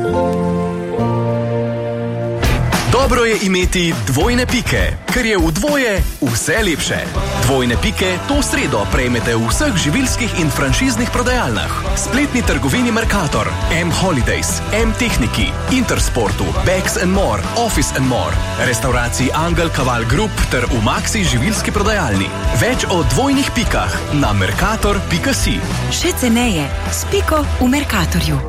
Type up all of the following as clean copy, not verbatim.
Dobro je imeti dvojne pike, ker je v dvoje vse lepše. Dvojne pike to sredo prejmete v vseh živilskih in franšiznih prodajalnah. Spletni trgovini Mercator, M-Holidays, M-Tehniki, Intersportu, Bags & More, Office & More, restauraciji Angel Kaval Group ter v Maxi živilski prodajalni. Več o dvojnih pikah na mercator.si. Še ceneje, s piko v Mercatorju.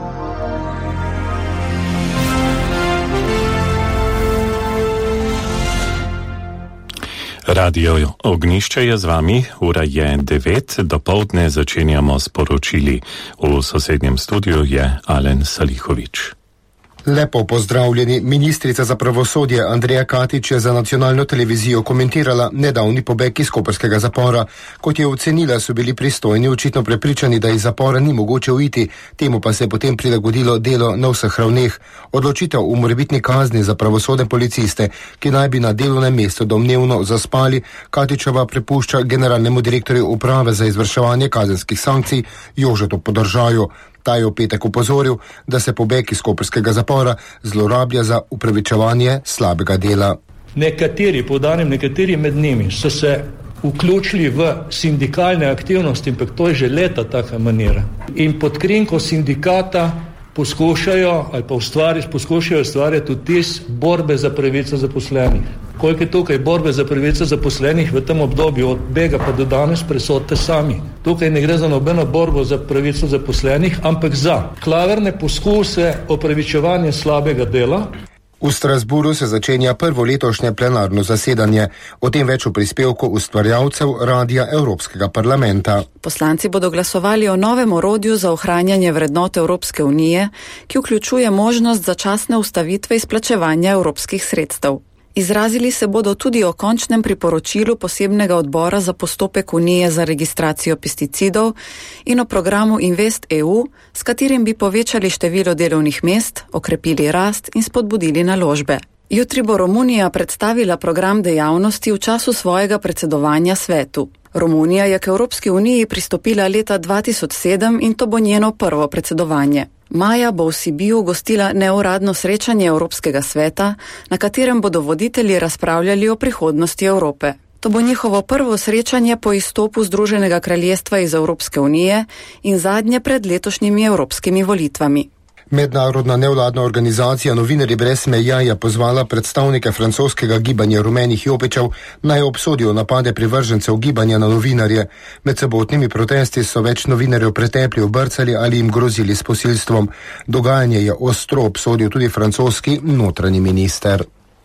Radio Ognišče je z vami, ura je 9, dopoldne začenjamo s poročili. V sosednjem studiu je Alen Salihovič. Lepo pozdravljeni. Ministrica za pravosodje Andreja Katič je za nacionalno televizijo komentirala nedavni pobeg iz koprskega zapora. Kot je ocenila, so bili pristojni očitno prepričani, da iz zapora ni mogoče uiti, temu pa se je potem prilagodilo delo na vseh ravneh. Odločitev o morebitni kazni za pravosodne policiste, ki naj bi na delovnem mestu domnevno zaspali, Katičeva prepušča generalnemu direktorju uprave za izvrševanje kazenskih sankcij Jožetu Podržaju. Ta je v petek opozoril, da se pobeg iz koprskega zapora zlorablja za upravičevanje slabega dela. Nekateri med njimi so se vključili v sindikalne aktivnosti, in to je že leta taka manera. In pod krinko sindikata poskušajo ustvarjati vtis borbe za pravice zaposlenih. Koliko je tukaj borbe za pravice zaposlenih v tem obdobju od bega pa do danes, presodite sami. Tukaj ne gre za nobeno borbo za pravice zaposlenih, ampak za klaverne poskuse opravičevanja slabega dela. V Strasburu se začenja prvo letošnje plenarno zasedanje. O tem več v prispevku ustvarjalcev Radia Evropskega parlamenta. Poslanci bodo glasovali o novem orodju za ohranjanje vrednot Evropske unije, ki vključuje možnost začasne ustavitve izplačevanja evropskih sredstev. Izrazili se bodo tudi o končnem priporočilu posebnega odbora za postopek Unije za registracijo pesticidov in o programu Invest EU, s katerim bi povečali število delovnih mest, okrepili rast in spodbudili naložbe. Jutri bo Romunija predstavila program dejavnosti v času svojega predsedovanja svetu. Romunija je k Evropski uniji pristopila leta 2007 in to bo njeno prvo predsedovanje. Maja bo v Sibiju gostila neuradno srečanje Evropskega sveta, na katerem bodo voditelji razpravljali o prihodnosti Evrope. To bo njihovo prvo srečanje po izstopu Združenega kraljestva iz Evropske unije in zadnje pred letošnjimi evropskimi volitvami. Mednarodna nevladna organizacija Novinarji brez meja je pozvala predstavnike francoskega gibanja rumenih jopičev naj obsodijo napade privržencev gibanja na novinarje. Med sobotnimi protesti so več novinarjev pretepli, obrcali ali jim grozili s posilstvom. Dogajanje je ostro obsodil tudi francoski notranji minister.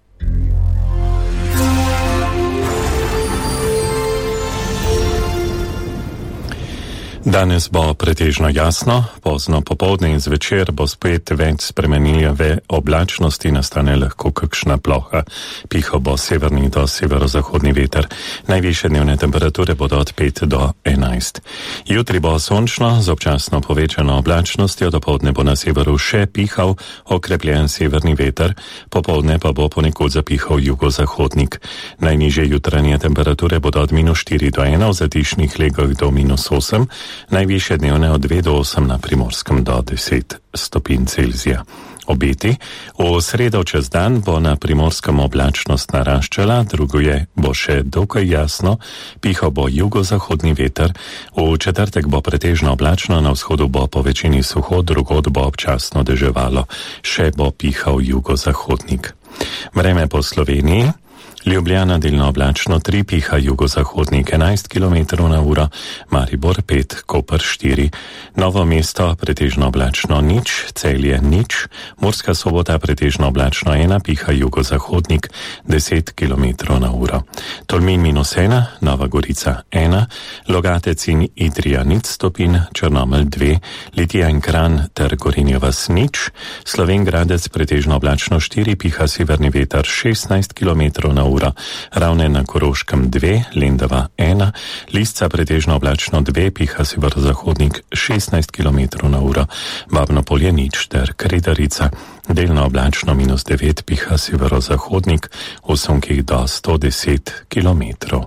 Danes bo pretežno jasno, pozno popoldne in zvečer bo spet več spremenljive oblačnosti, nastane lahko kakšna ploha. Pihal bo severni do severozahodni veter. Najvišje dnevne temperature bodo od 5 do 11. Jutri bo sončno z občasno povečano oblačnostjo, dopoldne bo na severu še pihal okrepljen severni veter, popoldne pa bo ponekod zapihal jugozahodnik. Najnižje jutranje temperature bodo od -4 do 1, v zatišnih legah do -8, najvišje dnevne od 2 do 8 na Primorskem do 10 stopinj Celzija. Obeti. V sredo čez dan bo na Primorskem oblačnost naraščala, druguje bo še dokaj jasno, pihal bo jugozahodni veter, v četrtek bo pretežno oblačno, na vzhodu bo po večini suho, drugod bo občasno deževalo, še bo pihal jugozahodnik. Vreme po Sloveniji. Ljubljana delno oblačno 3, piha jugozahodnik 11 km/h, Maribor 5, Koper 4, Novo mesto pretežno oblačno 0, Celje 0, Murska Sobota pretežno oblačno 1, piha jugozahodnik 10 km/h. Tolmin -1, Nova Gorica 1, Logatec in Idrija 0 stopinj, Črnomelj 2, Litija in Kranj ter Gorenja vas 0, Slovenj Gradec pretežno oblačno 4, piha severni veter 16 km/h, Ravne na Koroškem 2, Lendava 1, Lisca pretežno oblačno 2, piha severozahodnik 16 km/h, Babno Polje 0 ter Kredarica delno oblačno -9, piha severozahodnik v sunkih do 110 km/h.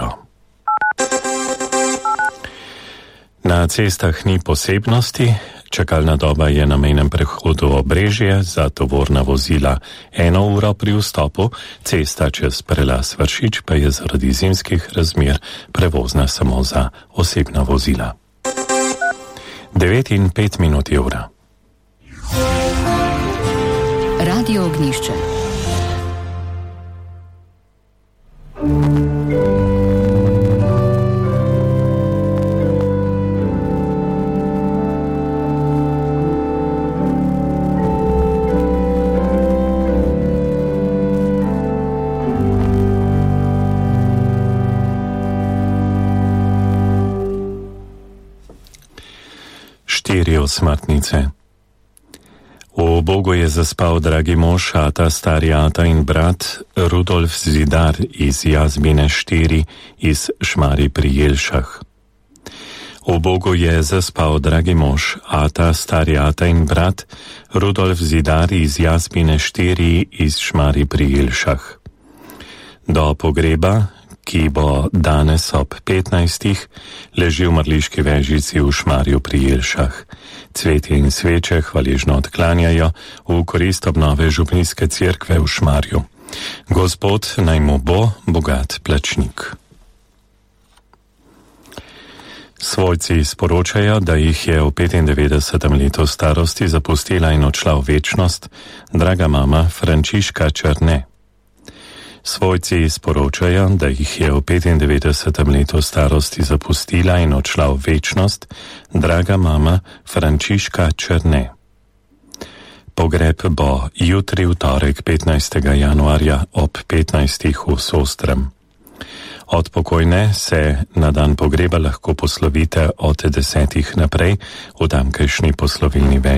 Na cestah ni posebnosti, Čakalna doba je na mejnem prehodu Obrežje za tovorna vozila 1 uro pri vstopu, cesta čez prelaz Vršič pa je zaradi zimskih razmer prevozna samo za osebna vozila. 9:05 je ura. Radio Ognjišče. Štiri osmrtnice. V Bogu je zaspal dragi mož, ata, stari ata in brat Rudolf Zidar iz Jazbine 4 iz Šmarij pri Jelšah. V Bogu je zaspal dragi mož, ata, stari ata in brat Rudolf Zidar iz Jazbine 4 iz Šmarij pri Jelšah. Do pogreba, ki bo danes ob 15. leži v mrliški vežici v Šmarju pri Jelšah. Cvetje in sveče hvaležno odklanjajo v korist obnove župnijske cerkve v Šmarju. Gospod naj mu bo bogat plačnik. Svojci sporočajo, da jih je v 95. letu starosti zapustila in odšla v večnost draga mama Frančiška Černe. Svojci sporočajo, da jih je v 95. letu starosti zapustila in odšla v večnost draga mama Frančiška Černe. Pogreb bo jutri v torek 15. januarja ob 15. v Sostrem. Od pokojne se na dan pogreba lahko poslovite od 10. naprej v tamkajšnji poslovilni veži.